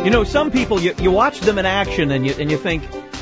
You know, some people, you watch them in action and you think,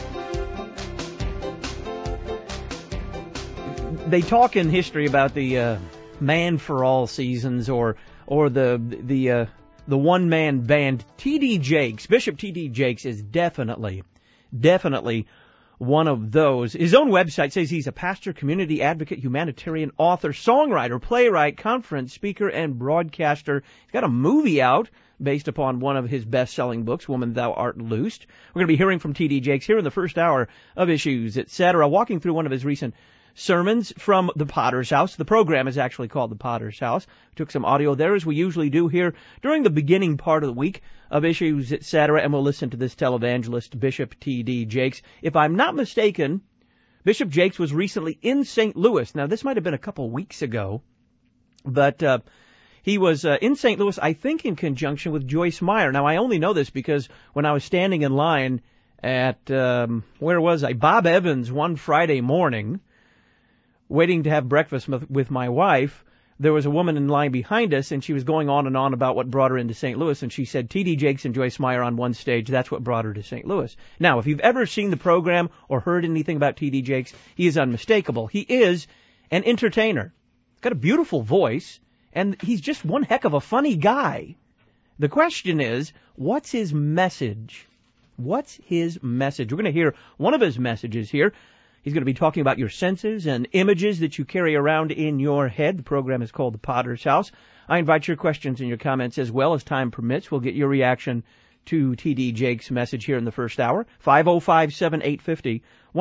they talk in history about the man for all seasons or the one-man band. T.D. Jakes, Bishop T.D. Jakes is definitely one of those. His own website says he's a pastor, community advocate, humanitarian author, songwriter, playwright, conference speaker, and broadcaster. He's got a movie out based upon one of his best-selling books, Woman, Thou Art Loosed. We're going to be hearing from T.D. Jakes here in the first hour of Issues, Etc., walking through one of his recent sermons from the Potter's House. The program is actually called the Potter's House. We took some audio there, as we usually do here during the beginning part of the week of Issues, Etc., and we'll listen to this televangelist, Bishop T.D. Jakes. If I'm not mistaken, Bishop Jakes was recently in St. Louis. Now, this might have been a couple weeks ago, but he was in St. Louis, I think, in conjunction with Joyce Meyer. Now, I only know this because when I was standing in line at, where was I? Bob Evans one Friday morning, waiting to have breakfast with my wife, there was a woman in line behind us, and she was going on and on about what brought her into St. Louis, and she said T.D. Jakes and Joyce Meyer on one stage, that's what brought her to St. Louis. Now, if you've ever seen the program or heard anything about T.D. Jakes, he is unmistakable. He is an entertainer. He's got a beautiful voice, and he's just one heck of a funny guy. The question is, what's his message? What's his message? We're going to hear one of his messages here. He's going to be talking about your senses and images that you carry around in your head. The program is called The Potter's House. I invite your questions and your comments as well as time permits. We'll get your reaction to T.D. Jakes' message here in the first hour. 505-7850,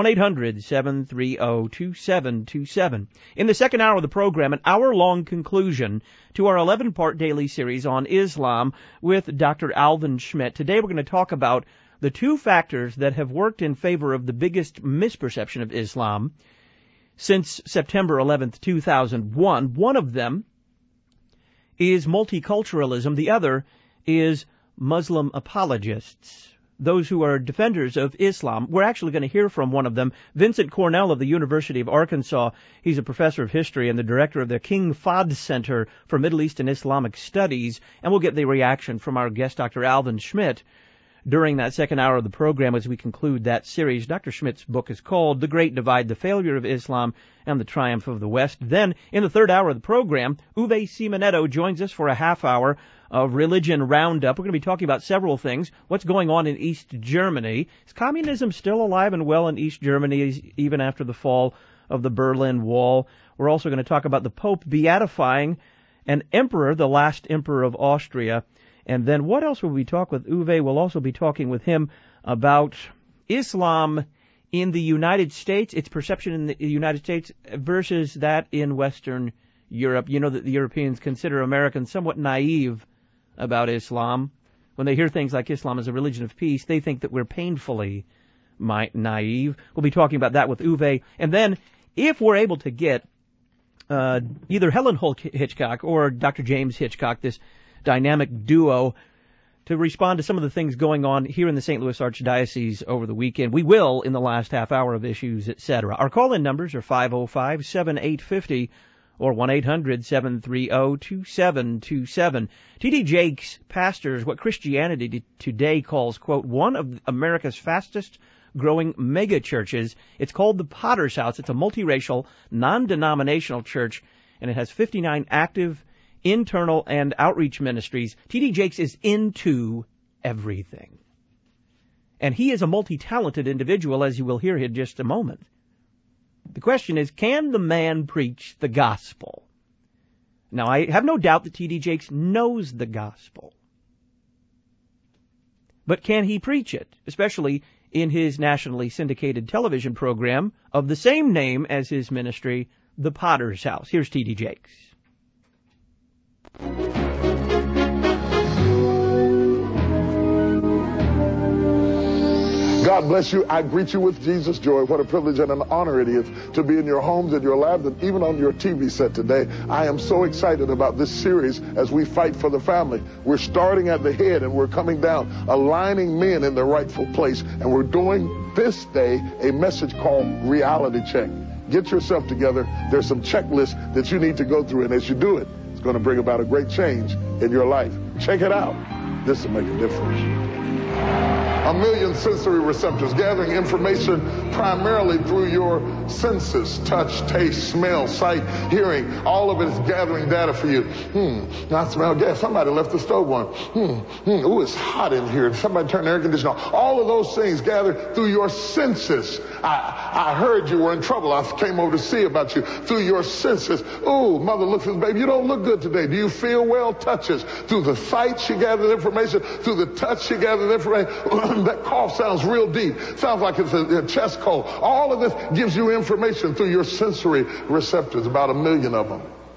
1-800-730-2727. In the second hour of the program, an hour-long conclusion to our 11-part daily series on Islam with Dr. Alvin Schmidt. Today we're going to talk about the two factors that have worked in favor of the biggest misperception of Islam since September 11th, 2001. One of them is multiculturalism. The other is Muslim apologists, those who are defenders of Islam. We're actually going to hear from one of them, Vincent Cornell of the University of Arkansas. He's a professor of history and the director of the King Fahd Center for Middle East and Islamic Studies. And we'll get the reaction from our guest, Dr. Alvin Schmidt, during that second hour of the program as we conclude that series. Dr. Schmidt's book is called The Great Divide, The Failure of Islam and the Triumph of the West. Then, in the third hour of the program, Uwe Simonetto joins us for a half hour of Religion Roundup. We're going to be talking about several things. What's going on in East Germany? Is communism still alive and well in East Germany even after the fall of the Berlin Wall? We're also going to talk about the Pope beatifying an emperor, the last emperor of Austria. And then what else will we talk with Uwe? We'll also be talking with him about Islam in the United States, its perception in the United States versus that in Western Europe. You know that the Europeans consider Americans somewhat naive about Islam. When they hear things like Islam is a religion of peace, they think that we're painfully naive. We'll be talking about that with Uwe. And then if we're able to get either Helen Holt Hitchcock or Dr. James Hitchcock, this dynamic duo, to respond to some of the things going on here in the St. Louis Archdiocese over the weekend. We will in the last half hour of Issues, Etc. Our call-in numbers are 505-7850 or 1-800-730-2727. T.D. Jakes pastors what Christianity Today calls, quote, one of America's fastest growing mega churches. It's called the Potter's House. It's a multiracial, non-denominational church, and it has 59 active internal and outreach ministries. T.D. Jakes is into everything. And he is a multi-talented individual, as you will hear in just a moment. The question is, can the man preach the gospel? Now, I have no doubt that T.D. Jakes knows the gospel. But can he preach it, especially in his nationally syndicated television program of the same name as his ministry, The Potter's House? Here's T.D. Jakes. God bless you. I greet you with Jesus' joy. What a privilege and an honor it is to be in your homes, in your labs, and even on your TV set today. I am so excited about this series as we fight for the family. We're starting at the head and we're coming down, aligning men in their rightful place. And we're doing this day a message called Reality Check. Get yourself together. There's some checklists that you need to go through, and as you do it, it's going to bring about a great change in your life. Check it out. This will make a difference. 1 million sensory receptors, gathering information primarily through your senses: touch, taste, smell, sight, hearing. All of it is gathering data for you. I smell gas. Somebody left the stove on. Ooh, it's hot in here. Somebody turned the air conditioner on. All of those things gathered through your senses. I heard you were in trouble. I came over to see about you through your senses. Ooh, mother looks at the baby. You don't look good today. Do you feel well? Touches. Through the sight, she gathered information. Through the touch, she gathered information. That cough sounds real deep. Sounds like it's a chest cold. All of this gives you information through your sensory receptors, about 1 million of them.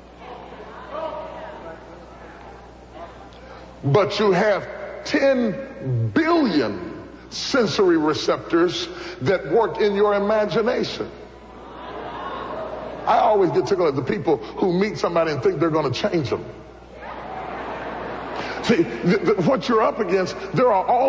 But you have 10 billion sensory receptors that work in your imagination. I always get tickled at the people who meet somebody and think they're going to change them. See, what you're up against, there's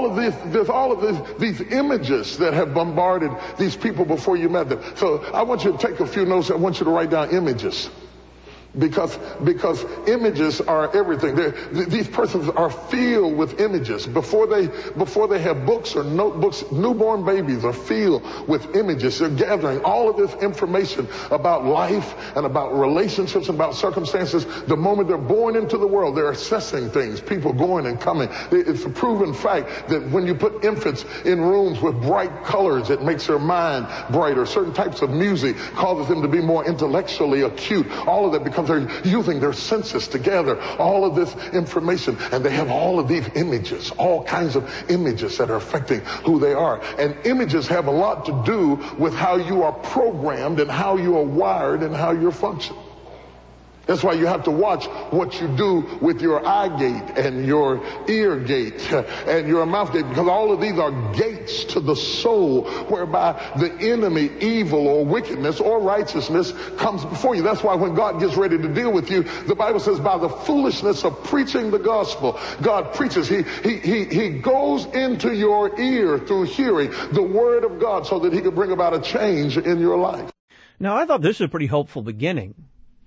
all of these images that have bombarded these people before you met them. So I want you to take a few notes. I want you to write down images. Because images are everything. These persons are filled with images. Before they have books or notebooks, newborn babies are filled with images. They're gathering all of this information about life and about relationships and about circumstances. The moment they're born into the world, they're assessing things, people going and coming. It's a proven fact that when you put infants in rooms with bright colors, it makes their mind brighter. Certain types of music causes them to be more intellectually acute. All of that because they're using their senses to gather all of this information, and they have all of these images, all kinds of images that are affecting who they are. And images have a lot to do with how you are programmed and how you are wired and how you're functioning. That's why you have to watch what you do with your eye gate and your ear gate and your mouth gate, because all of these are gates to the soul whereby the enemy, evil or wickedness or righteousness comes before you. That's why when God gets ready to deal with you, the Bible says by the foolishness of preaching the gospel, God preaches. He goes into your ear through hearing the word of God so that he can bring about a change in your life. Now, I thought this was a pretty hopeful beginning.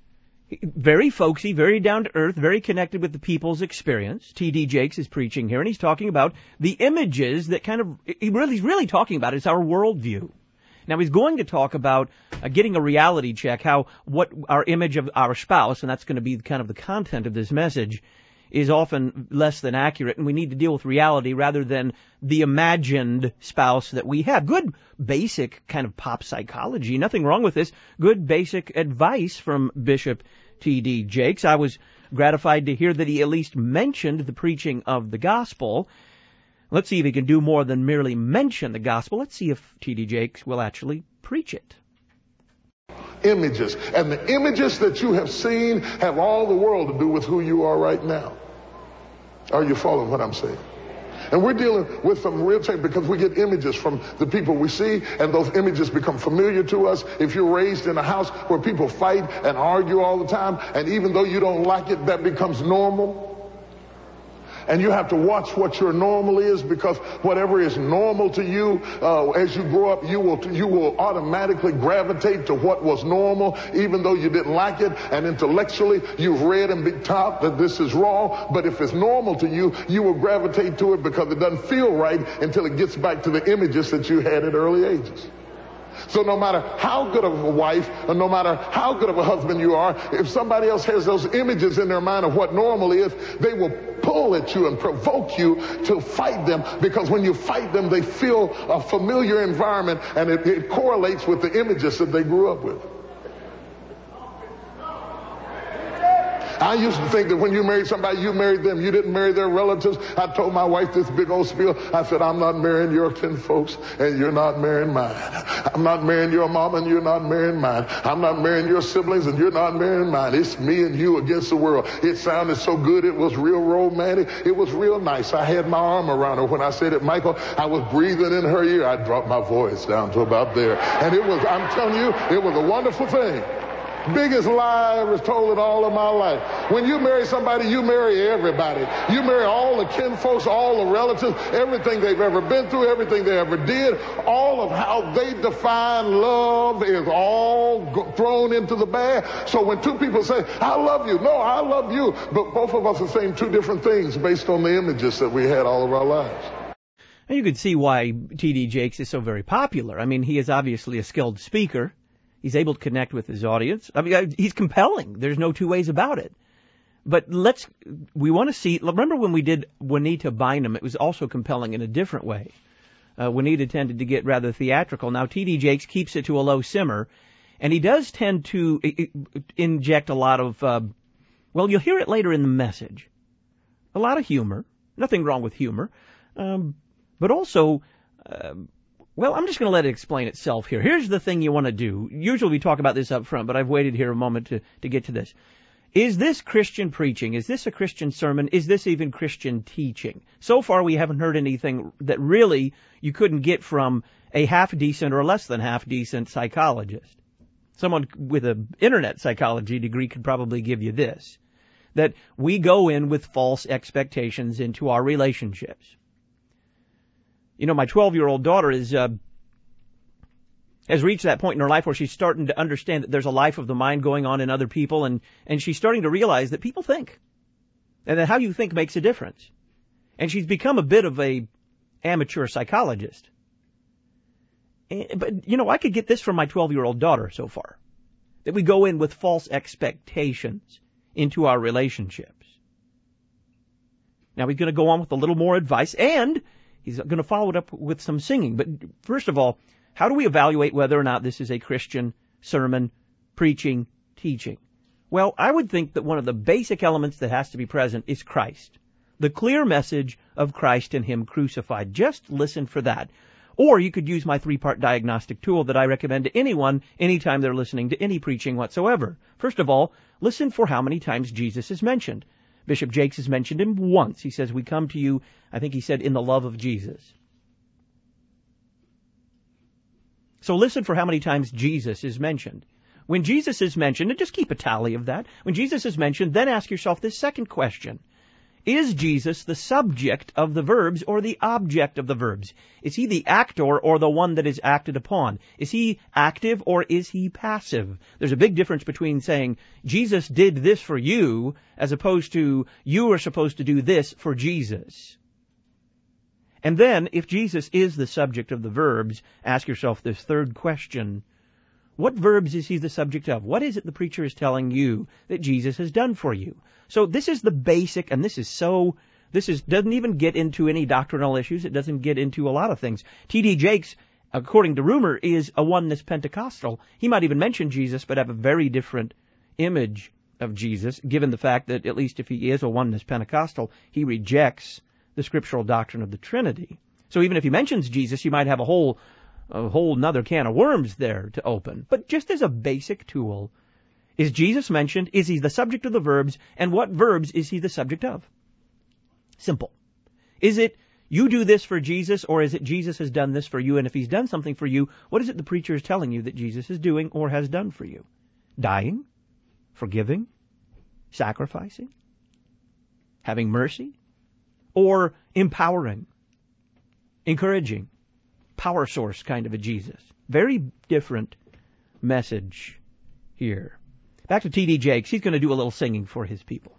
Very folksy, very down to earth, very connected with the people's experience. T.D. Jakes is preaching here, and he's talking about the images that he's really talking about is our worldview. Now, he's going to talk about getting a reality check, what our image of our spouse, and that's going to be kind of the content of this message, is often less than accurate, and we need to deal with reality rather than the imagined spouse that we have. Good basic kind of pop psychology, nothing wrong with this. Good basic advice from Bishop T.D. Jakes. I was gratified to hear that he at least mentioned the preaching of the gospel. Let's see if he can do more than merely mention the gospel. Let's see if T.D. Jakes will actually preach it. Images. And the images that you have seen have all the world to do with who you are right now. Are you following what I'm saying? And we're dealing with some real change because we get images from the people we see, and those images become familiar to us. If you're raised in a house where people fight and argue all the time, and even though you don't like it, that becomes normal. And you have to watch what your normal is, because whatever is normal to you, as you grow up, you will automatically gravitate to what was normal, even though you didn't like it. And intellectually, you've read and been taught that this is wrong. But if it's normal to you, you will gravitate to it because it doesn't feel right until it gets back to the images that you had at early ages. So no matter how good of a wife, or no matter how good of a husband you are, if somebody else has those images in their mind of what normal is, they will pull at you and provoke you to fight them, because when you fight them, they feel a familiar environment, and it correlates with the images that they grew up with. I used to think that when you married somebody, you married them. You didn't marry their relatives. I told my wife this big old spiel. I said, I'm not marrying your kinfolks, and you're not marrying mine. I'm not marrying your mom, and you're not marrying mine. I'm not marrying your siblings, and you're not marrying mine. It's me and you against the world. It sounded so good. It was real romantic. It was real nice. I had my arm around her when I said it, Michael. I was breathing in her ear. I dropped my voice down to about there. And it was, I'm telling you, it was a wonderful thing. Biggest lie I was told in all of my life. When you marry somebody, you marry everybody. You marry all the kinfolks, all the relatives, everything they've ever been through, everything they ever did, all of how they define love is all thrown into the bag. So when two people say, I love you, no, I love you, but both of us are saying two different things based on the images that we had all of our lives. And you can see why T.D. Jakes is so very popular. I mean, he is obviously a skilled speaker. He's able to connect with his audience. I mean, he's compelling. There's no two ways about it. But we want to see, remember when we did Juanita Bynum, it was also compelling in a different way. Juanita tended to get rather theatrical. Now, T.D. Jakes keeps it to a low simmer, and he does tend to inject a lot of, well, you'll hear it later in the message. A lot of humor. Nothing wrong with humor. But also, well, I'm just going to let it explain itself here. Here's the thing you want to do. Usually we talk about this up front, but I've waited here a moment to get to this. Is this Christian preaching? Is this a Christian sermon? Is this even Christian teaching? So far we haven't heard anything that really you couldn't get from a half-decent or less than half-decent psychologist. Someone with an internet psychology degree could probably give you this. That we go in with false expectations into our relationships. You know, my 12-year-old daughter has reached that point in her life where she's starting to understand that there's a life of the mind going on in other people, and she's starting to realize that people think, and that how you think makes a difference. And she's become a bit of a amateur psychologist. But, you know, I could get this from my 12-year-old daughter so far, that we go in with false expectations into our relationships. Now he's going to go on with a little more advice, and he's going to follow it up with some singing. But first of all, how do we evaluate whether or not this is a Christian sermon, preaching, teaching? Well, I would think that one of the basic elements that has to be present is Christ. The clear message of Christ and Him crucified. Just listen for that. Or you could use my 3-part diagnostic tool that I recommend to anyone anytime they're listening to any preaching whatsoever. First of all, listen for how many times Jesus is mentioned. Bishop Jakes has mentioned Him once. He says, we come to you, I think he said, in the love of Jesus. So listen for how many times Jesus is mentioned. When Jesus is mentioned, and just keep a tally of that, when Jesus is mentioned, then ask yourself this second question. Is Jesus the subject of the verbs or the object of the verbs? Is He the actor or the one that is acted upon? Is He active or is He passive? There's a big difference between saying, Jesus did this for you, as opposed to, you are supposed to do this for Jesus. And then, if Jesus is the subject of the verbs, ask yourself this third question. What verbs is He the subject of? What is it the preacher is telling you that Jesus has done for you? So this is the basic, and this doesn't even get into any doctrinal issues. It doesn't get into a lot of things. T.D. Jakes, according to rumor, is a oneness Pentecostal. He might even mention Jesus, but have a very different image of Jesus, given the fact that, at least if he is a oneness Pentecostal, he rejects the scriptural doctrine of the Trinity. So even if he mentions Jesus, you might have a whole nother can of worms there to open. But just as a basic tool, is Jesus mentioned? Is He the subject of the verbs? And what verbs is He the subject of? Simple. Is it you do this for Jesus, or is it Jesus has done this for you? And if He's done something for you, what is it the preacher is telling you that Jesus is doing or has done for you? Dying? Forgiving? Sacrificing? Having mercy? Or empowering, encouraging, power source kind of a Jesus. Very different message here. Back to T.D. Jakes. He's going to do a little singing for his people.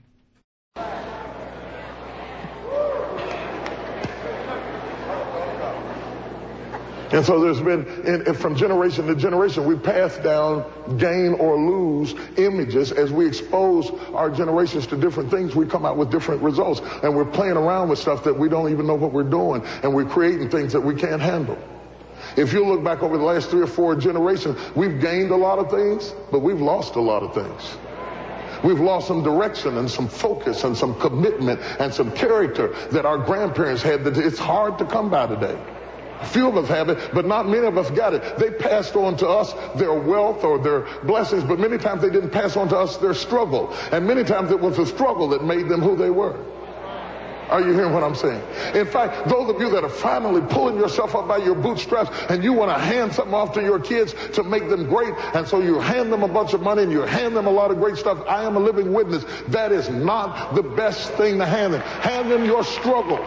And so there's been, from generation to generation, we pass down gain or lose images. As we expose our generations to different things, we come out with different results. And we're playing around with stuff that we don't even know what we're doing. And we're creating things that we can't handle. If you look back over the last 3 or 4 generations, we've gained a lot of things, but we've lost a lot of things. We've lost some direction and some focus and some commitment and some character that our grandparents had that it's hard to come by today. Few of us have it, but not many of us got it. They passed on to us their wealth or their blessings, but many times they didn't pass on to us their struggle. And many times it was the struggle that made them who they were. Are you hearing what I'm saying? In fact, those of you that are finally pulling yourself up by your bootstraps and you want to hand something off to your kids to make them great, and so you hand them a bunch of money and you hand them a lot of great stuff, I am a living witness. That is not the best thing to hand them. Hand them your struggle.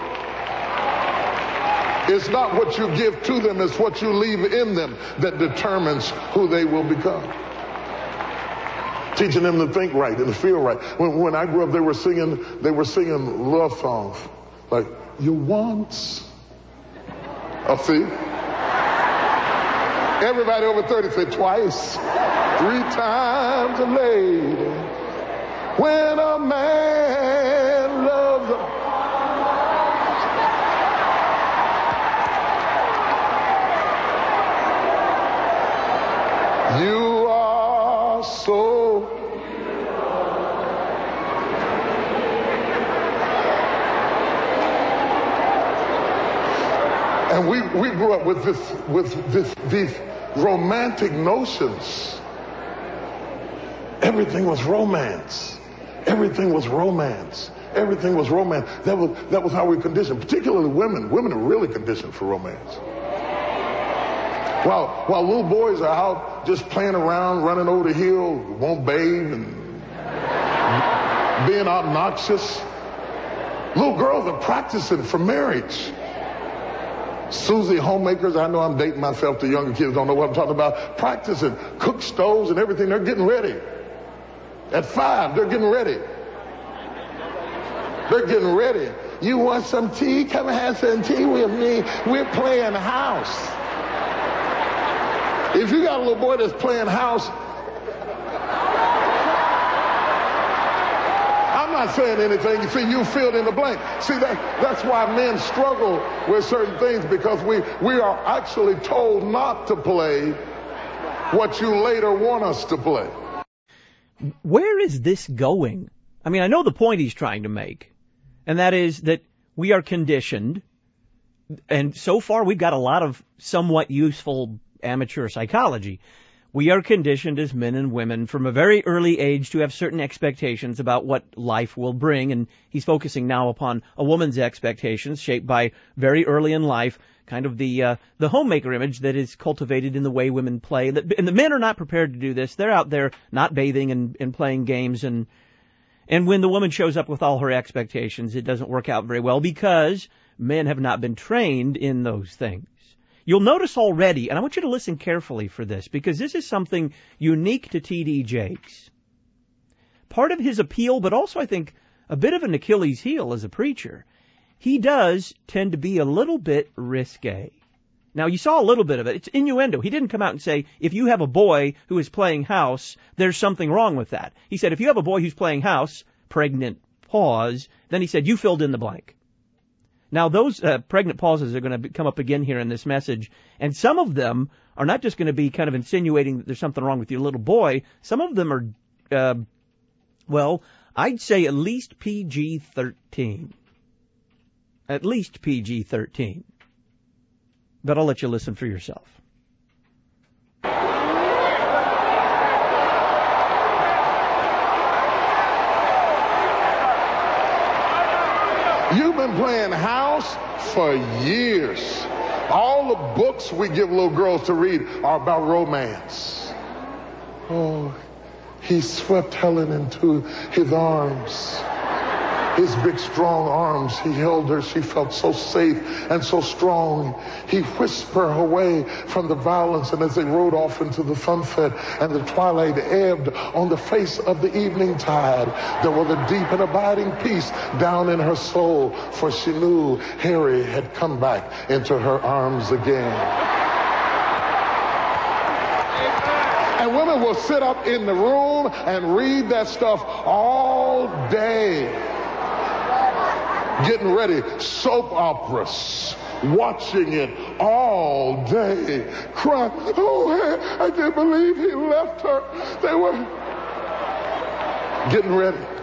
It's not what you give to them, it's what you leave in them that determines who they will become. Teaching them to think right and to feel right. When I grew up, they were singing love songs like, you once Oh, see? Everybody over 30 said twice. 3 times a lady. When a man loves a... You are so... And we grew up with these romantic notions. Everything was romance. Everything was romance. Everything was romance. That was how we were conditioned. Particularly women. Women are really conditioned for romance. While little boys are out just playing around, running over the hill, won't bathe and being obnoxious, little girls are practicing for marriage. Susie homemakers, I know I'm dating myself, the younger kids don't know what I'm talking about, practicing, cook stoves and everything, they're getting ready. At 5, they're getting ready. They're getting ready. You want some tea? Come and have some tea with me. We're playing house. If you got a little boy that's playing house, I'm not saying anything. You see, you filled in the blank. See, that's why men struggle with certain things, because we are actually told not to play what you later want us to play. Where is this going? I mean, I know the point he's trying to make, and that is that we are conditioned, and so far we've got a lot of somewhat useful amateur psychology. We are conditioned as men and women from a very early age to have certain expectations about what life will bring, and he's focusing now upon a woman's expectations shaped by very early in life, kind of the homemaker image that is cultivated in the way women play. And the men are not prepared to do this. They're out there not bathing and playing games, and when the woman shows up with all her expectations, it doesn't work out very well because men have not been trained in those things. You'll notice already, and I want you to listen carefully for this, because this is something unique to T.D. Jakes. Part of his appeal, but also I think a bit of an Achilles heel as a preacher, he does tend to be a little bit risque. Now, you saw a little bit of it. It's innuendo. He didn't come out and say, if you have a boy who is playing house, there's something wrong with that. He said, if you have a boy who's playing house, pregnant pause, then he said, you filled in the blank. Now, those pregnant pauses are going to come up again here in this message, and some of them are not just going to be kind of insinuating that there's something wrong with your little boy. Some of them are, well, I'd say at least PG-13. At least PG-13. But I'll let you listen for yourself. You've been playing house for years. All the books we give little girls to read are about romance. Oh, he swept Helen into his arms. His big, strong arms, he held her. She felt so safe and so strong. He whisked her away from the violence, and as they rode off into the sunset and the twilight ebbed on the face of the evening tide, there was a deep and abiding peace down in her soul, for she knew Harry had come back into her arms again. And women will sit up in the room and read that stuff all day. Getting ready, soap operas, watching it all day, crying, oh, I can't believe he left her. They were getting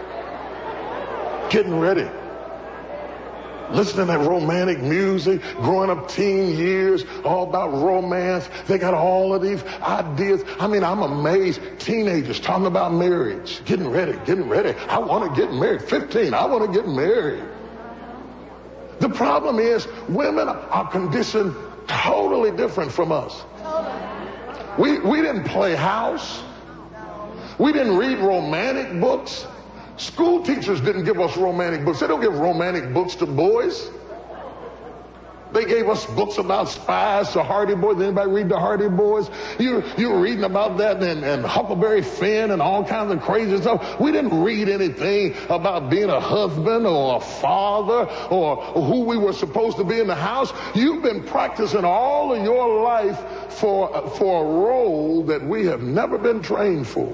ready. Listening to that romantic music, growing up teen years, all about romance. They got all of these ideas. I mean, I'm amazed. Teenagers talking about marriage, getting ready. I want to get married. 15, I want to get married. The problem is women are conditioned totally different from us. We didn't play house. We didn't read romantic books. School teachers didn't give us romantic books. They don't give romantic books to boys. They gave us books about spies, the Hardy Boys. Anybody read the Hardy Boys? You're reading about that and Huckleberry Finn and all kinds of crazy stuff. We didn't read anything about being a husband or a father or who we were supposed to be in the house. You've been practicing all of your life for a role that we have never been trained for.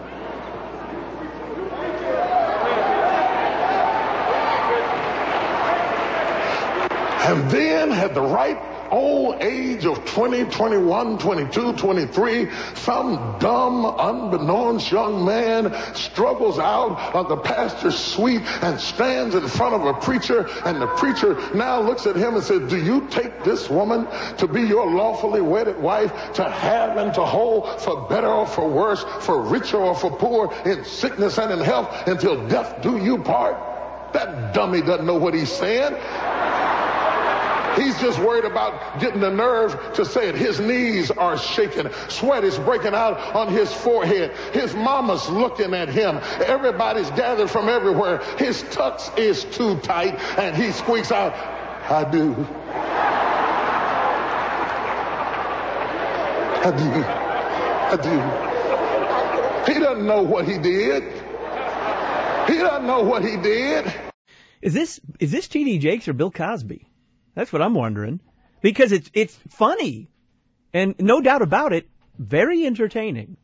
And then at the ripe old age of 20, 21, 22, 23, some dumb, unbeknownst young man struggles out of the pastor's suite and stands in front of a preacher, and the preacher now looks at him and says, do you take this woman to be your lawfully wedded wife, to have and to hold, for better or for worse, for richer or for poor, in sickness and in health, until death do you part? That dummy doesn't know what he's saying. He's just worried about getting the nerve to say it. His knees are shaking. Sweat is breaking out on his forehead. His mama's looking at him. Everybody's gathered from everywhere. His tux is too tight, and he squeaks out, I do. I do. He doesn't know what he did. He doesn't know what he did. Is this T.D. Jakes or Bill Cosby? That's what I'm wondering. Because it's funny. And no doubt about it, very entertaining.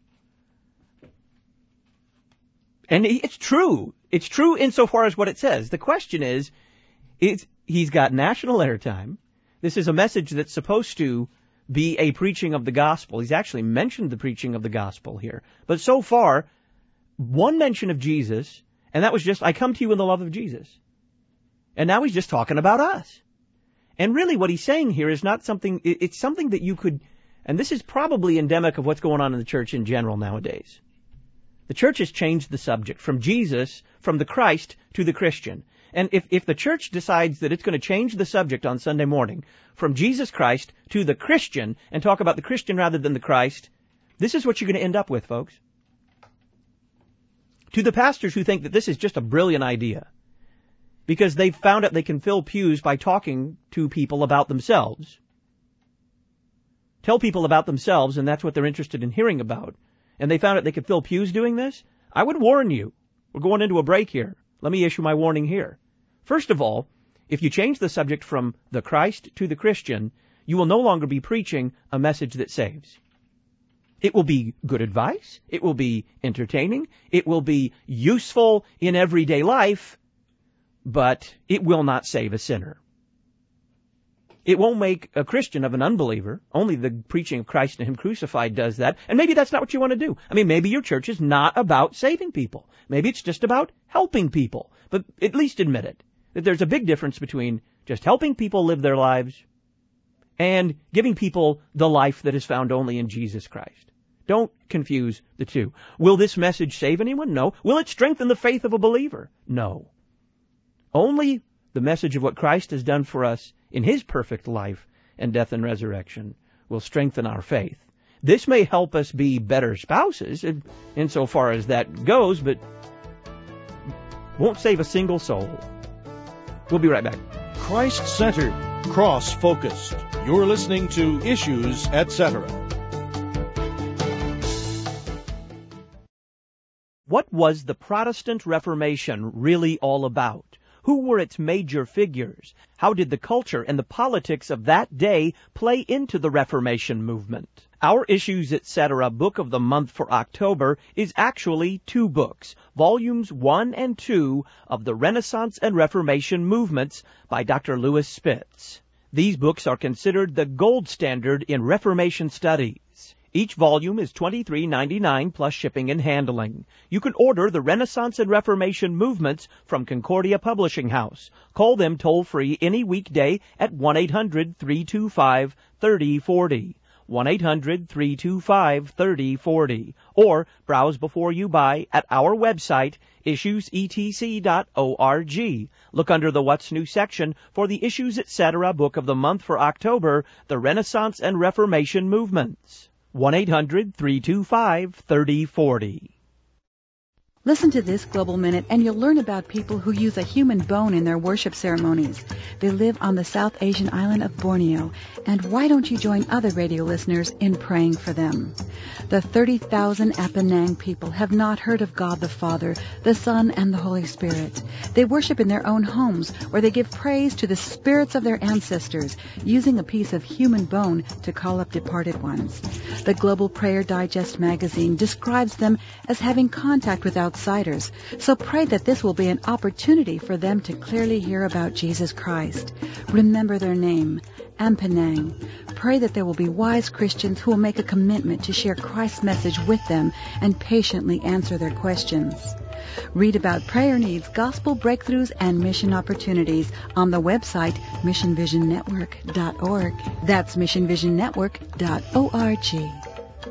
And it's true. It's true insofar as what it says. The question is, he's got national airtime. This is a message that's supposed to be a preaching of the gospel. He's actually mentioned the preaching of the gospel here. But so far, one mention of Jesus, and that was just, I come to you in the love of Jesus. And now he's just talking about us. And really what he's saying here is not something, it's something that you could, and this is probably endemic of what's going on in the church in general nowadays. The church has changed the subject from Jesus, from the Christ, to the Christian. And if the church decides that it's going to change the subject on Sunday morning from Jesus Christ to the Christian and talk about the Christian rather than the Christ, this is what you're going to end up with, folks. To the pastors who think that this is just a brilliant idea, because they've found out they can fill pews by talking to people about themselves. Tell people about themselves, and that's what they're interested in hearing about. And they found out they could fill pews doing this. I would warn you. We're going into a break here. Let me issue my warning here. First of all, if you change the subject from the Christ to the Christian, you will no longer be preaching a message that saves. It will be good advice. It will be entertaining. It will be useful in everyday life. But it will not save a sinner. It won't make a Christian of an unbeliever. Only the preaching of Christ and Him crucified does that. And maybe that's not what you want to do. I mean, maybe your church is not about saving people. Maybe it's just about helping people. But at least admit it, that there's a big difference between just helping people live their lives and giving people the life that is found only in Jesus Christ. Don't confuse the two. Will this message save anyone? No. Will it strengthen the faith of a believer? No. Only the message of what Christ has done for us in His perfect life and death and resurrection will strengthen our faith. This may help us be better spouses insofar as that goes, but won't save a single soul. We'll be right back. Christ-centered, cross-focused. You're listening to Issues, Etc. What was the Protestant Reformation really all about? Who were its major figures? How did the culture and the politics of that day play into the Reformation movement? Our Issues, Etc. book of the month for October is actually 2 books, volumes 1 and 2 of the Renaissance and Reformation movements by Dr. Lewis Spitz. These books are considered the gold standard in Reformation studies. Each volume is $23.99 plus shipping and handling. You can order the Renaissance and Reformation movements from Concordia Publishing House. Call them toll-free any weekday at 1-800-325-3040. 1-800-325-3040. Or browse before you buy at our website, issuesetc.org. Look under the What's New section for the Issues Etc. book of the month for October, the Renaissance and Reformation movements. 1-800-325-3040. Listen to this Global Minute and you'll learn about people who use a human bone in their worship ceremonies. They live on the South Asian island of Borneo. And why don't you join other radio listeners in praying for them? The 30,000 Apanang people have not heard of God the Father, the Son, and the Holy Spirit. They worship in their own homes where they give praise to the spirits of their ancestors, using a piece of human bone to call up departed ones. The Global Prayer Digest magazine describes them as having contact with outsiders, so pray that this will be an opportunity for them to clearly hear about Jesus Christ. Remember their name, Ampanang. Pray that there will be wise Christians who will make a commitment to share Christ's message with them and patiently answer their questions. Read about prayer needs, gospel breakthroughs, and mission opportunities on the website missionvisionnetwork.org. That's missionvisionnetwork.org.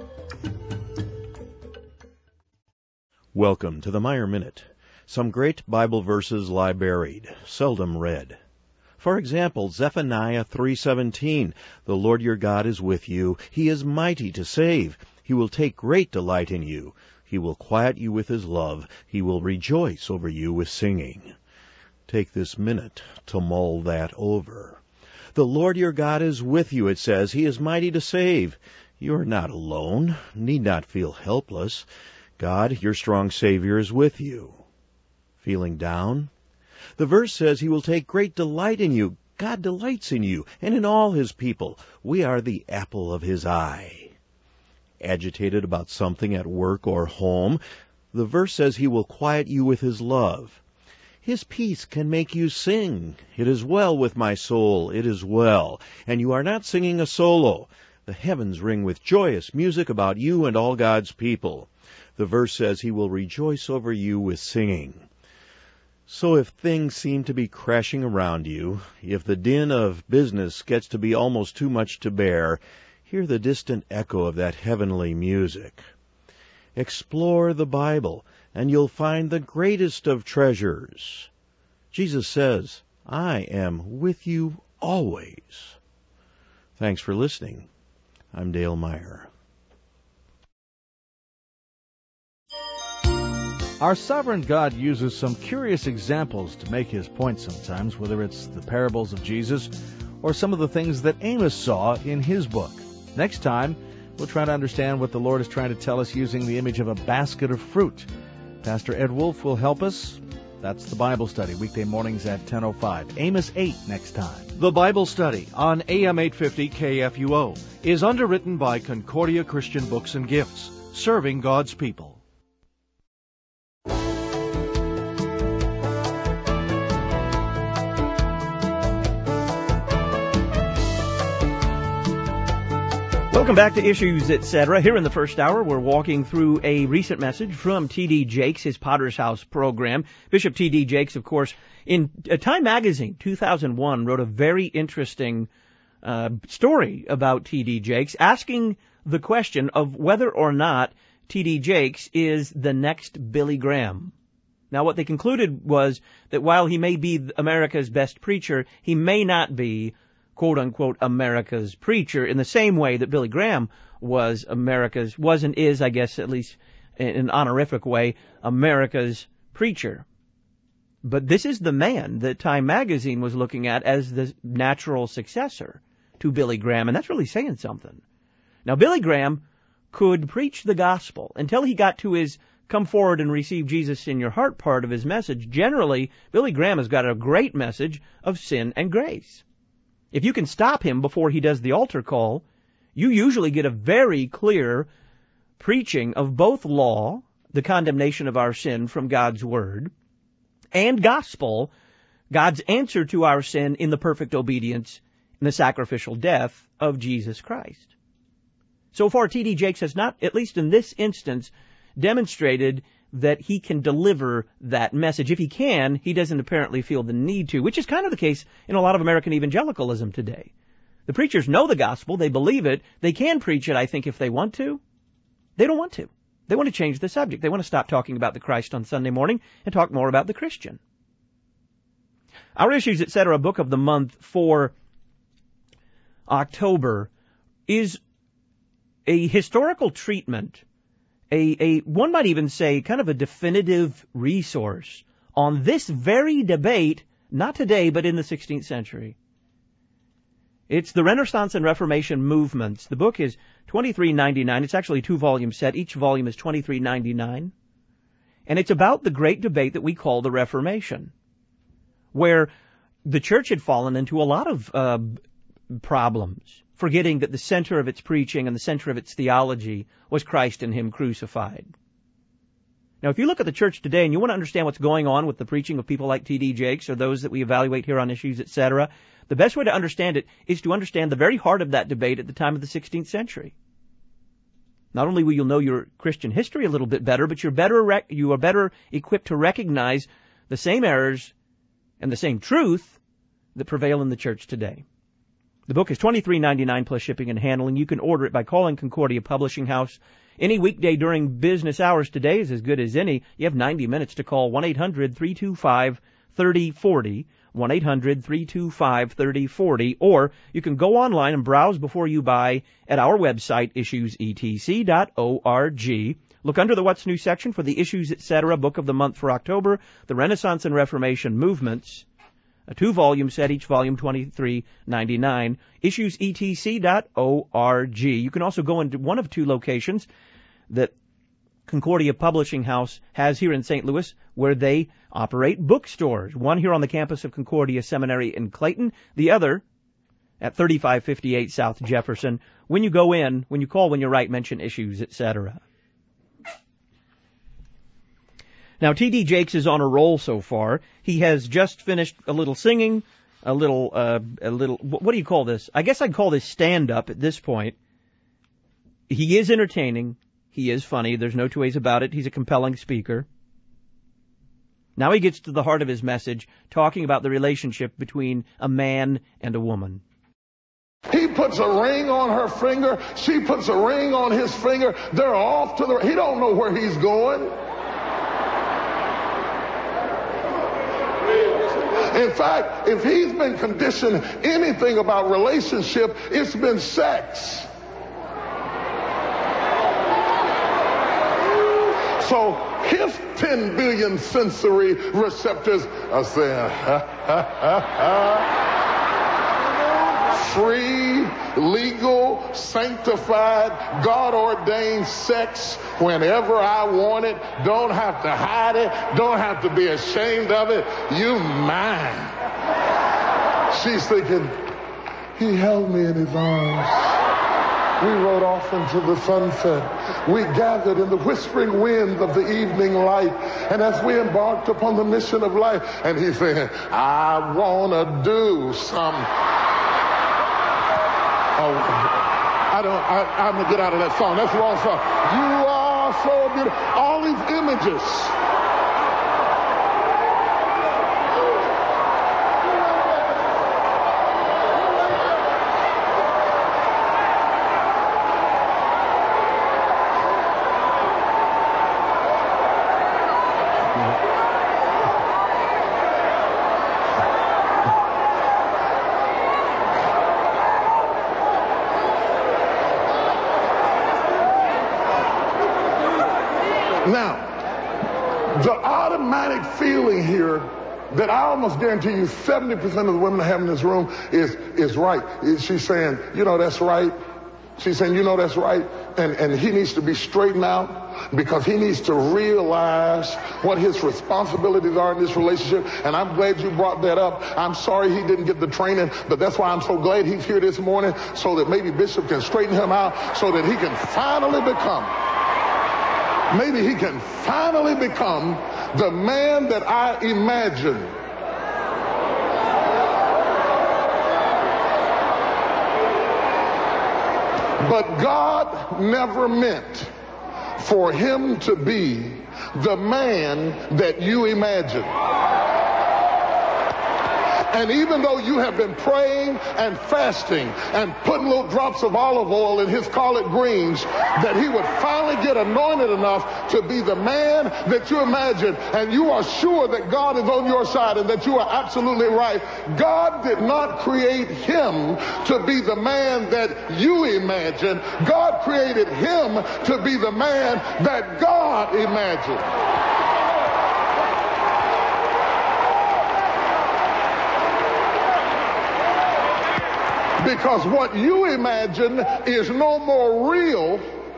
Welcome to the Meyer Minute. Some great Bible verses lie buried, seldom read. For example, Zephaniah 3:17, "The Lord your God is with you. He is mighty to save. He will take great delight in you. He will quiet you with his love. He will rejoice over you with singing." Take this minute to mull that over. The Lord your God is with you, it says. He is mighty to save. You are not alone, need not feel helpless. God, your strong Savior, is with you. Feeling down? The verse says he will take great delight in you. God delights in you and in all his people. We are the apple of his eye. Agitated about something at work or home? The verse says he will quiet you with his love. His peace can make you sing. It is well with my soul, it is well. And you are not singing a solo. The heavens ring with joyous music about you and all God's people. The verse says he will rejoice over you with singing. So if things seem to be crashing around you, if the din of business gets to be almost too much to bear, hear the distant echo of that heavenly music. Explore the Bible, and you'll find the greatest of treasures. Jesus says, "I am with you always." Thanks for listening. I'm Dale Meyer. Our sovereign God uses some curious examples to make his point sometimes, whether it's the parables of Jesus or some of the things that Amos saw in his book. Next time, we'll try to understand what the Lord is trying to tell us using the image of a basket of fruit. Pastor Ed Wolf will help us. That's the Bible Study, weekday mornings at 10:05. Amos 8 next time. The Bible Study on AM 850 KFUO is underwritten by Concordia Christian Books and Gifts, serving God's people. Welcome back to Issues, Etc. Here in the first hour, we're walking through a recent message from T.D. Jakes, his Potter's House program. Bishop T.D. Jakes, of course, in Time Magazine, 2001, wrote a very interesting story about T.D. Jakes, asking the question of whether or not T.D. Jakes is the next Billy Graham. Now, what they concluded was that while he may be America's best preacher, he may not be quote-unquote America's preacher in the same way that Billy Graham was and is, I guess, at least in an honorific way, America's preacher. But this is the man that Time Magazine was looking at as the natural successor to Billy Graham, and that's really saying something. Now, Billy Graham could preach the gospel until he got to his come forward and receive Jesus in your heart part of his message. Generally, Billy Graham has got a great message of sin and grace. If you can stop him before he does the altar call, you usually get a very clear preaching of both law, the condemnation of our sin from God's Word, and gospel, God's answer to our sin in the perfect obedience and the sacrificial death of Jesus Christ. So far, T.D. Jakes has not, at least in this instance, demonstrated that he can deliver that message. If he can, he doesn't apparently feel the need to, which is kind of the case in a lot of American evangelicalism today. The preachers know the gospel, they believe it, they can preach it, I think, if they want to. They don't want to. They want to change the subject. They want to stop talking about the Christ on Sunday morning and talk more about the Christian. Our Issues, Etc. book of the month for October is a historical treatment one might even say kind of a definitive resource on this very debate, not today, but in the 16th century. It's the Renaissance and Reformation Movements. The book is $23.99. It's actually a 2-volume set. Each volume is $23.99. And it's about the great debate that we call the Reformation, where the church had fallen into a lot of problems, forgetting that the center of its preaching and the center of its theology was Christ and Him crucified. Now, if you look at the church today and you want to understand what's going on with the preaching of people like T.D. Jakes or those that we evaluate here on Issues, etc., the best way to understand it is to understand the very heart of that debate at the time of the 16th century. Not only will you know your Christian history a little bit better, but you are better equipped to recognize the same errors and the same truth that prevail in the church today. The book is $23.99 plus shipping and handling. You can order it by calling Concordia Publishing House. Any weekday during business hours today is as good as any. You have 90 minutes to call 1-800-325-3040, 1-800-325-3040, or you can go online and browse before you buy at our website, issuesetc.org. Look under the What's New section for the Issues, etc. book of the month for October, the Renaissance and Reformation Movements, a 2-volume set, each volume $23.99, issuesetc.org. You can also go into one of 2 locations that Concordia Publishing House has here in St. Louis, where they operate bookstores. One here on the campus of Concordia Seminary in Clayton, the other at 3558 South Jefferson. When you go in, when you call, when you write, mention Issues, etc. Now, T.D. Jakes is on a roll so far. He has just finished a little singing, a little, what do you call this? I guess I'd call this stand-up at this point. He is entertaining. He is funny. There's no 2 ways about it. He's a compelling speaker. Now he gets to the heart of his message, talking about the relationship between a man and a woman. He puts a ring on her finger. She puts a ring on his finger. They're off to he don't know where he's going. In fact, if he's been conditioned anything about relationship, it's been sex. So his 10 billion sensory receptors are saying, free, legal, sanctified, God-ordained sex whenever I want it. Don't have to hide it. Don't have to be ashamed of it. You mine. She's thinking, he held me in his arms. We rode off into the sunset. We gathered in the whispering winds of the evening light. And as we embarked upon the mission of life, and he's saying, I want to do some... Oh, I'm going to get out of that song. That's the wrong song. You are so beautiful. All these images. Now, the automatic feeling here that I almost guarantee you 70% of the women I have in this room is right. She's saying, you know, that's right. She's saying, you know, that's right. And he needs to be straightened out because he needs to realize what his responsibilities are in this relationship. And I'm glad you brought that up. I'm sorry he didn't get the training, but that's why I'm so glad he's here this morning so that maybe Bishop can straighten him out so that he can finally become the man that I imagine. But God never meant for him to be the man that you imagine. And even though you have been praying and fasting and putting little drops of olive oil in his collard greens, that he would finally get anointed enough to be the man that you imagine, and you are sure that God is on your side and that you are absolutely right. God did not create him to be the man that you imagine. God created him to be the man that God imagined. Because what you imagine is no more real.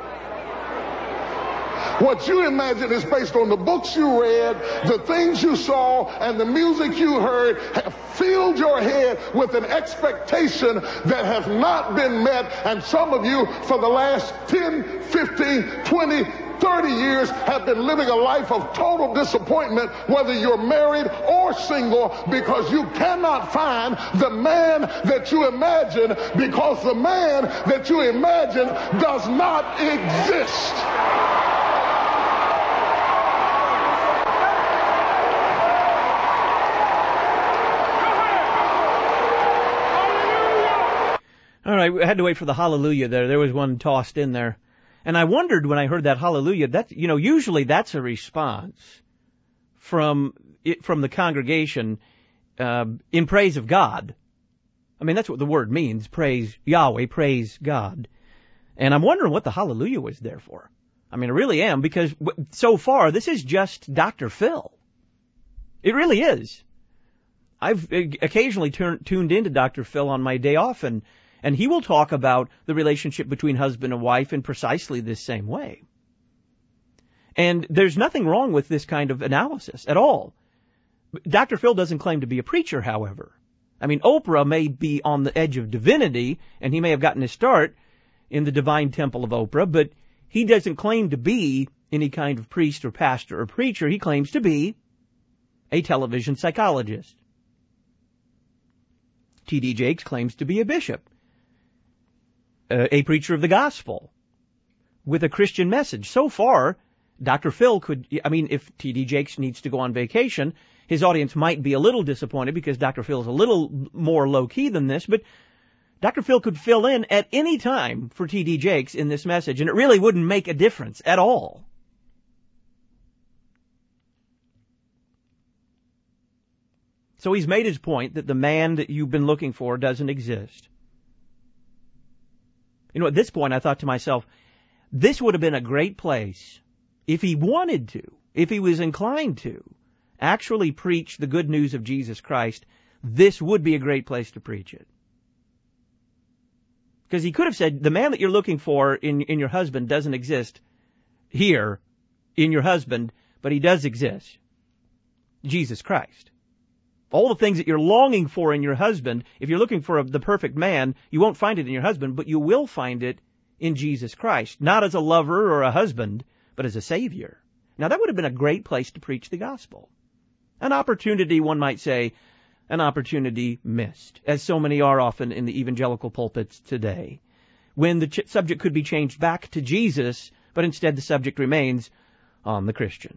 What you imagine is based on the books you read, the things you saw, and the music you heard have filled your head with an expectation that has not been met. And some of you, for the last 10, 15, 20, 30 years have been living a life of total disappointment, whether you're married or single, because you cannot find the man that you imagine, because the man that you imagine does not exist. All right, we had to wait for the hallelujah there. There was one tossed in there. And I wondered when I heard that hallelujah, that, usually that's a response from the congregation in praise of God. I mean, that's what the word means, praise Yahweh, praise God. And I'm wondering what the hallelujah was there for. I mean, I really am, because so far this is just Dr. Phil. It really is. I've occasionally tuned into Dr. Phil on my day off, and he will talk about the relationship between husband and wife in precisely this same way. And there's nothing wrong with this kind of analysis at all. Dr. Phil doesn't claim to be a preacher, however. I mean, Oprah may be on the edge of divinity, and he may have gotten his start in the divine temple of Oprah, but he doesn't claim to be any kind of priest or pastor or preacher. He claims to be a television psychologist. T.D. Jakes claims to be a bishop. A preacher of the gospel with a Christian message. So far, Dr. Phil could, if T.D. Jakes needs to go on vacation, his audience might be a little disappointed because Dr. Phil's a little more low-key than this, but Dr. Phil could fill in at any time for T.D. Jakes in this message, and it really wouldn't make a difference at all. So he's made his point that the man that you've been looking for doesn't exist. At this point I thought to myself, this would have been a great place if he wanted to, if he was inclined to, actually preach the good news of Jesus Christ. This would be a great place to preach it. Because he could have said, the man that you're looking for in your husband doesn't exist here in your husband, but he does exist. Jesus Christ. All the things that you're longing for in your husband, if you're looking for the perfect man, you won't find it in your husband, but you will find it in Jesus Christ. Not as a lover or a husband, but as a Savior. Now that would have been a great place to preach the gospel. An opportunity, one might say, an opportunity missed, as so many are often in the evangelical pulpits today, when the subject could be changed back to Jesus, but instead the subject remains on the Christian.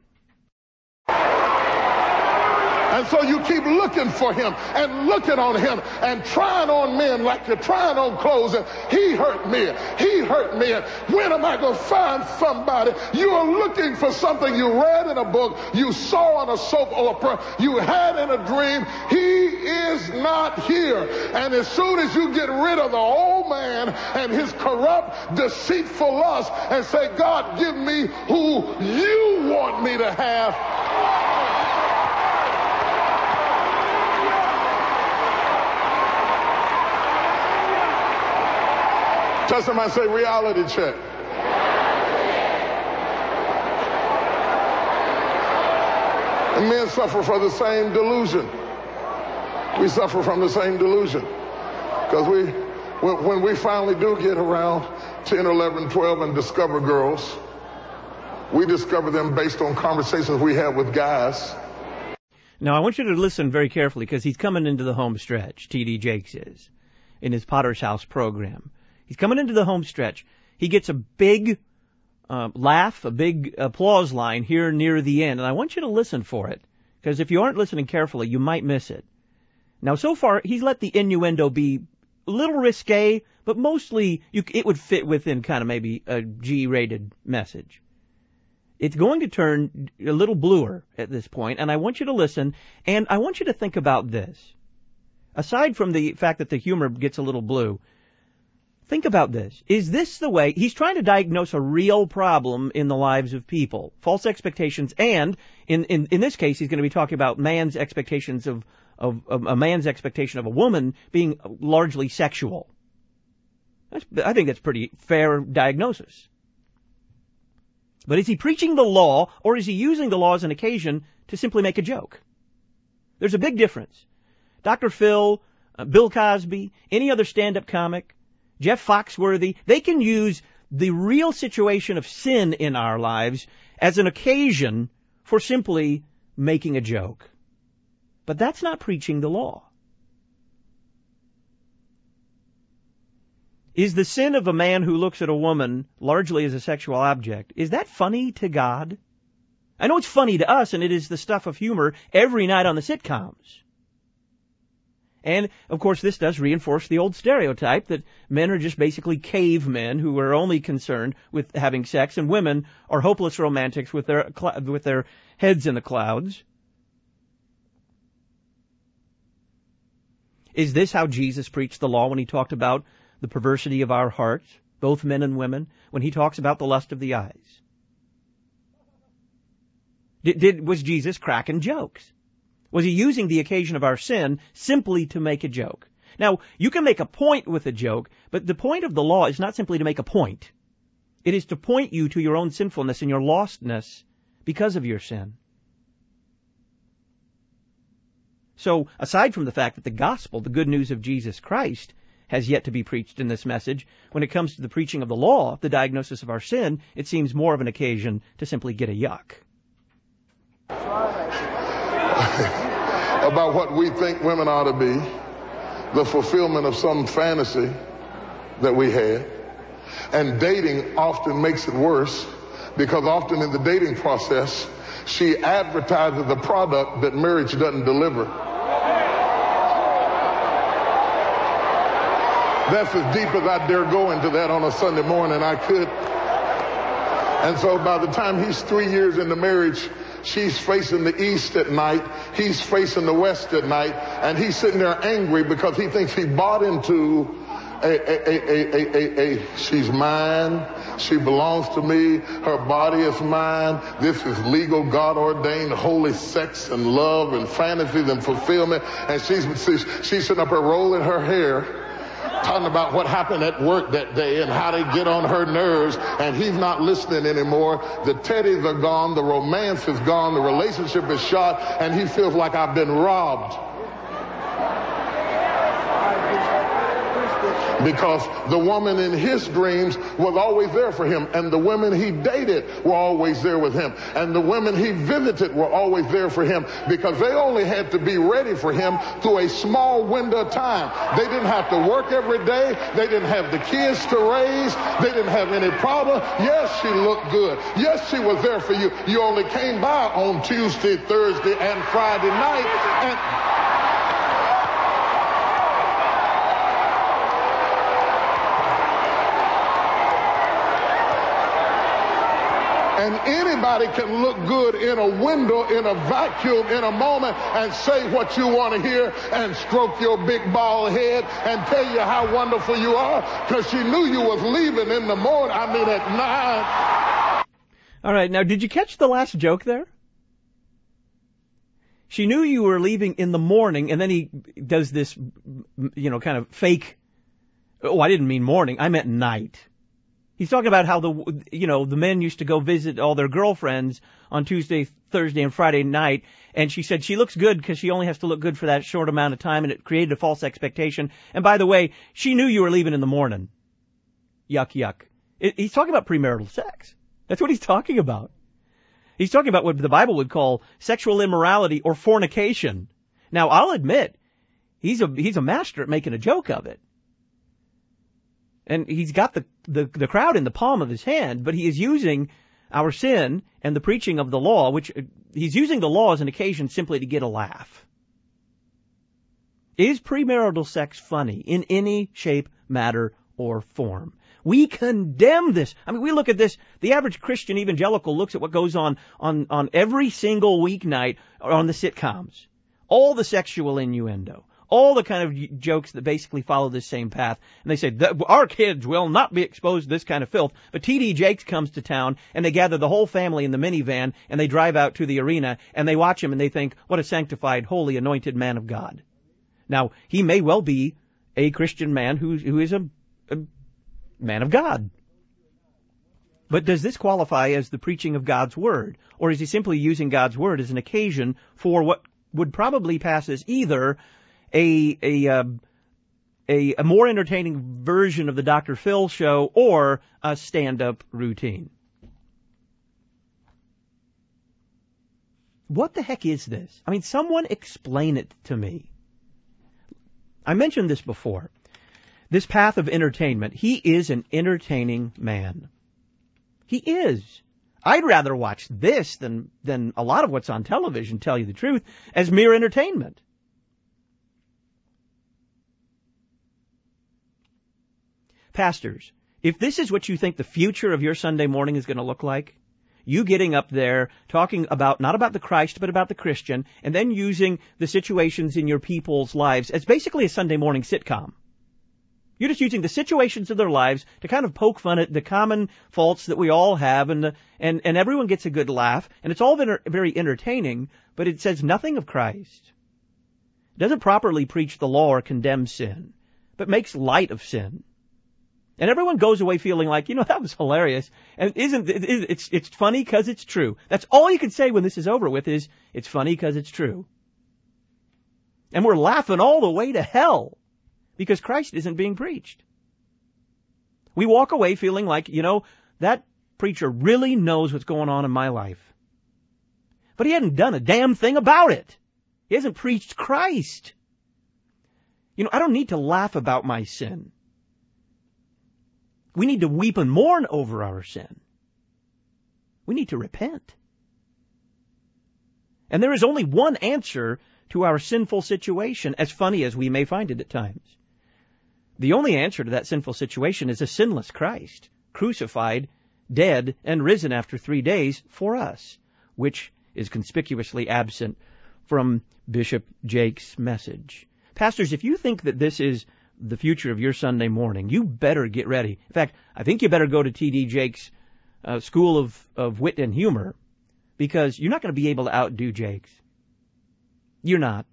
And so you keep looking for him and looking on him and trying on men like you're trying on clothes. And he hurt me. He hurt me. And when am I going to find somebody? You are looking for something you read in a book, you saw on a soap opera, you had in a dream. He is not here. And as soon as you get rid of the old man and his corrupt, deceitful lust and say, God, give me who you want me to have, tell somebody, say, reality check. And men suffer from the same delusion. We suffer from the same delusion. Because when we finally do get around 10, 11, 12 and discover girls, we discover them based on conversations we have with guys. Now, I want you to listen very carefully, because he's coming into the home stretch, T.D. Jakes is, in his Potter's House program. He's coming into the home stretch. He gets a big laugh, a big applause line here near the end. And I want you to listen for it, because if you aren't listening carefully, you might miss it. Now, so far, he's let the innuendo be a little risque, but mostly it would fit within kind of maybe a G-rated message. It's going to turn a little bluer at this point, and I want you to listen, and I want you to think about this. Aside from the fact that the humor gets a little blue, think about this. Is this the way he's trying to diagnose a real problem in the lives of people? False expectations, and in this case, he's going to be talking about man's expectations of a man's expectation of a woman being largely sexual. I think that's pretty fair diagnosis. But is he preaching the law, or is he using the law as an occasion to simply make a joke? There's a big difference. Dr. Phil, Bill Cosby, any other stand-up comic, Jeff Foxworthy, they can use the real situation of sin in our lives as an occasion for simply making a joke. But that's not preaching the law. Is the sin of a man who looks at a woman largely as a sexual object, is that funny to God? I know it's funny to us, and it is the stuff of humor every night on the sitcoms. And, of course, this does reinforce the old stereotype that men are just basically cavemen who are only concerned with having sex, and women are hopeless romantics with their heads in the clouds. Is this how Jesus preached the law when he talked about the perversity of our hearts, both men and women, when he talks about the lust of the eyes? Was Jesus cracking jokes? Was he using the occasion of our sin simply to make a joke? Now, you can make a point with a joke, but the point of the law is not simply to make a point. It is to point you to your own sinfulness and your lostness because of your sin. So, aside from the fact that the gospel, the good news of Jesus Christ, has yet to be preached in this message, when it comes to the preaching of the law, the diagnosis of our sin, it seems more of an occasion to simply get a yuck. About what we think women ought to be, the fulfillment of some fantasy that we had. And dating often makes it worse, because often in the dating process, she advertises the product that marriage doesn't deliver. That's as deep as I dare go into that on a Sunday morning. I could. And so by the time he's 3 years into marriage, she's facing the east at night, he's facing the west at night, and he's sitting there angry because he thinks he bought into she's mine, she belongs to me, her body is mine, this is legal, God-ordained, holy sex and love and fantasies and fulfillment, and she's sitting up there rolling her hair, talking about what happened at work that day and how they get on her nerves, and he's not listening anymore. The teddies are gone, the romance is gone, the relationship is shot, and he feels like I've been robbed. Because the woman in his dreams was always there for him, and the women he dated were always there with him, and the women he visited were always there for him, because they only had to be ready for him through a small window of time. They didn't have to work every day. They didn't have the kids to raise. They didn't have any problem. Yes, she looked good. Yes, she was there for you. You only came by on Tuesday, Thursday, and Friday night, and anybody can look good in a window, in a vacuum, in a moment, and say what you want to hear and stroke your big bald head and tell you how wonderful you are, because she knew you was leaving in the morning, at 9. All right, now did you catch the last joke there? She knew you were leaving in the morning, and then he does this, kind of fake, oh, I didn't mean morning, I meant night. He's talking about how the men used to go visit all their girlfriends on Tuesday, Thursday, and Friday night, and she said she looks good because she only has to look good for that short amount of time, and it created a false expectation. And by the way, she knew you were leaving in the morning. Yuck, yuck. He's talking about premarital sex. That's what he's talking about. He's talking about what the Bible would call sexual immorality or fornication. Now, I'll admit, he's a master at making a joke of it. And he's got the crowd in the palm of his hand, but he is using our sin and the preaching of the law, which he's using the law as an occasion simply to get a laugh. Is premarital sex funny in any shape, matter, or form? We condemn this. I mean, we look at this. The average Christian evangelical looks at what goes on every single weeknight on the sitcoms. All the sexual innuendo. All the kind of jokes that basically follow this same path. And they say, our kids will not be exposed to this kind of filth. But T.D. Jakes comes to town, and they gather the whole family in the minivan, and they drive out to the arena, and they watch him, and they think, what a sanctified, holy, anointed man of God. Now, he may well be a Christian man who is a man of God. But does this qualify as the preaching of God's Word? Or is he simply using God's Word as an occasion for what would probably pass as either a more entertaining version of the Dr. Phil show or a stand-up routine? What the heck is this? I mean, someone explain it to me. I mentioned this before. This path of entertainment, he is an entertaining man. He is. I'd rather watch this than a lot of what's on television, tell you the truth, as mere entertainment. Pastors, if this is what you think the future of your Sunday morning is going to look like, you getting up there talking about, not about the Christ, but about the Christian, and then using the situations in your people's lives as basically a Sunday morning sitcom. You're just using the situations of their lives to kind of poke fun at the common faults that we all have, and everyone gets a good laugh, and it's all very entertaining, but it says nothing of Christ. It doesn't properly preach the law or condemn sin, but makes light of sin. And everyone goes away feeling like, that was hilarious. And it's funny because it's true. That's all you can say when this is over with is, it's funny because it's true. And we're laughing all the way to hell because Christ isn't being preached. We walk away feeling like, that preacher really knows what's going on in my life. But he hadn't done a damn thing about it. He hasn't preached Christ. I don't need to laugh about my sin. We need to weep and mourn over our sin. We need to repent. And there is only one answer to our sinful situation, as funny as we may find it at times. The only answer to that sinful situation is a sinless Christ, crucified, dead, and risen after 3 days for us, which is conspicuously absent from Bishop Jakes' message. Pastors, if you think that this is the future of your Sunday morning, you better get ready. In fact, I think you better go to T.D. Jakes' School of Wit and Humor, because you're not going to be able to outdo Jakes. You're not.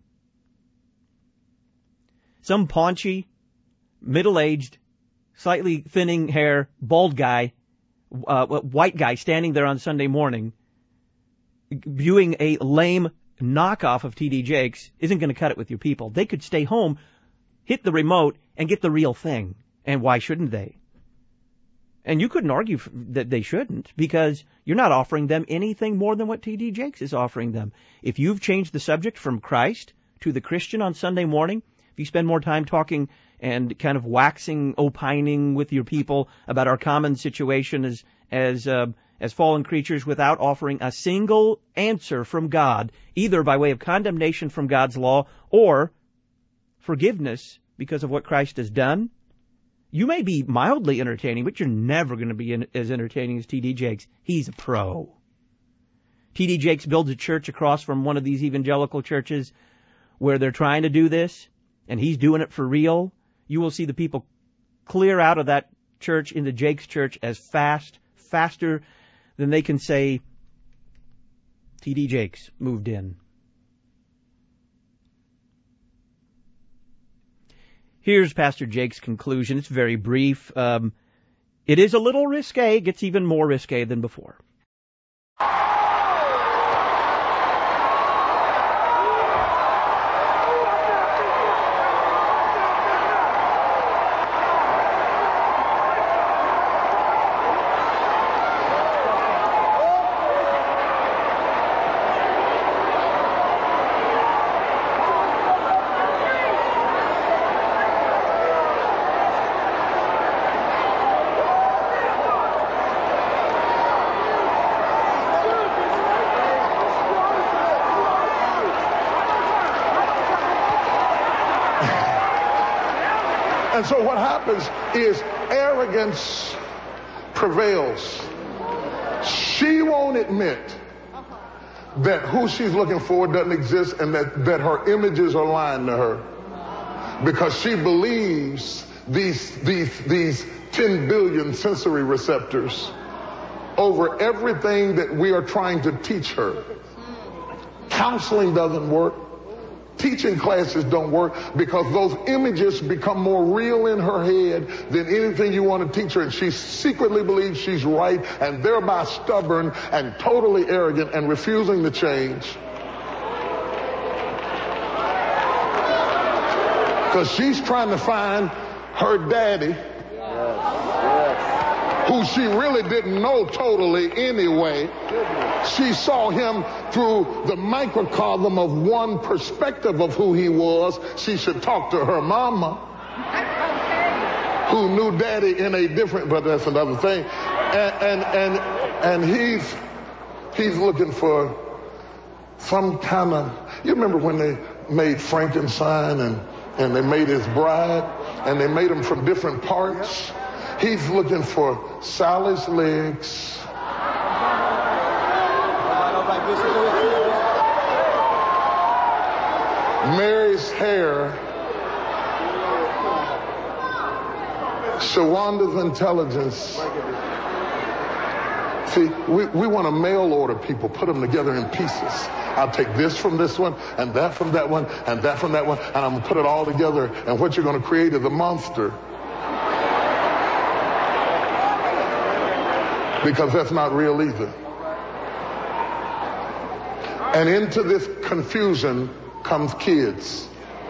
Some paunchy, middle-aged, slightly thinning hair, bald guy, white guy standing there on Sunday morning, viewing a lame knockoff of T.D. Jakes isn't going to cut it with your people. They could stay home, hit the remote, and get the real thing. And why shouldn't they? And you couldn't argue that they shouldn't, because you're not offering them anything more than what T.D. Jakes is offering them. If you've changed the subject from Christ to the Christian on Sunday morning, if you spend more time talking and kind of opining with your people about our common situation as fallen creatures without offering a single answer from God, either by way of condemnation from God's law or forgiveness because of what Christ has done, you may be mildly entertaining, but you're never going to be as entertaining as T.D. Jakes. He's a pro. T.D. Jakes builds a church across from one of these evangelical churches where they're trying to do this, and he's doing it for real. You will see the people clear out of that church into Jakes' church as faster than they can say T.D. Jakes moved in. Here's Pastor Jakes' conclusion. It's very brief. It is a little risque. It gets even more risque than before. And so what happens is arrogance prevails. She won't admit that who she's looking for doesn't exist and that her images are lying to her. Because she believes these 10 billion sensory receptors over everything that we are trying to teach her. Counseling doesn't work. Teaching classes don't work because those images become more real in her head than anything you want to teach her, and she secretly believes she's right and thereby stubborn and totally arrogant and refusing to change. Because she's trying to find her daddy, who she really didn't know totally anyway. She saw him through the microcosm of one perspective of who he was. She should talk to her mama, who knew daddy in a different, but that's another thing. And he's looking for some kind of, you remember when they made Frankenstein and they made his bride and they made them from different parts? He's looking for Sally's legs, Mary's hair, Shawanda's intelligence. See, we want to mail order people, put them together in pieces. I'll take this from this one, and that from that one, and that from that one, and I'm going to put it all together, and what you're going to create is a monster. Because that's not real either. And into this confusion comes kids.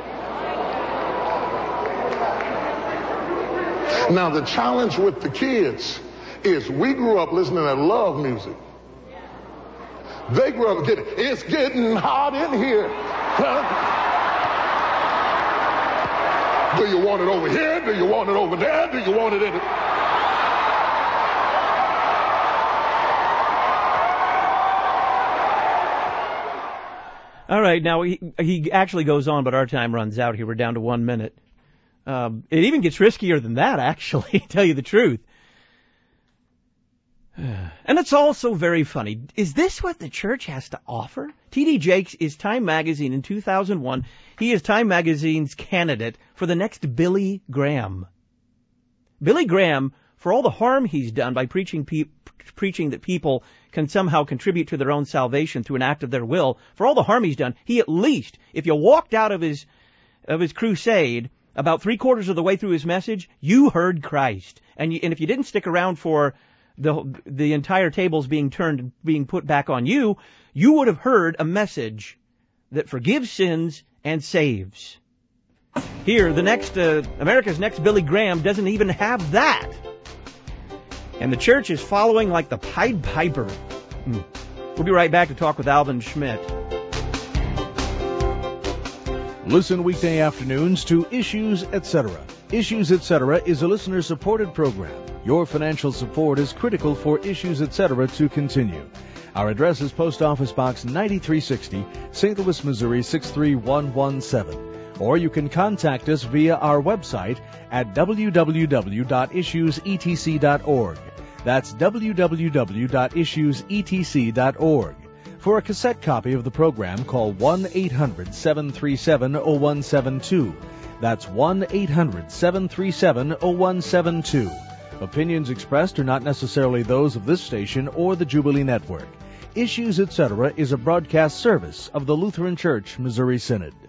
Now the challenge with the kids is we grew up listening to love music. They grew up getting, it's getting hot in here. Do you want it over here? Do you want it over there? Do you want it in it? All right, now he actually goes on, but our time runs out here. We're down to 1 minute. It even gets riskier than that, actually, to tell you the truth. And it's also very funny. Is this what the church has to offer? T.D. Jakes is Time Magazine in 2001. He is Time Magazine's candidate for the next Billy Graham. Billy Graham, for all the harm he's done by preaching that people can somehow contribute to their own salvation through an act of their will, for all the harm he's done, he at least, if you walked out of his crusade about 3/4 of the way through his message, you heard Christ. And if you didn't stick around for the entire tables being turned and being put back on you, you would have heard a message that forgives sins and saves. Here, the next America's Next Billy Graham doesn't even have that. And the church is following like the Pied Piper. We'll be right back to talk with Alvin Schmidt. Listen weekday afternoons to Issues, Etc. Issues, Etc. is a listener-supported program. Your financial support is critical for Issues, Etc. to continue. Our address is Post Office Box 9360, St. Louis, Missouri 63117. Or you can contact us via our website at www.issuesetc.org. That's www.issuesetc.org. For a cassette copy of the program, call 1-800-737-0172. That's 1-800-737-0172. Opinions expressed are not necessarily those of this station or the Jubilee Network. Issues, Etc. is a broadcast service of the Lutheran Church Missouri Synod.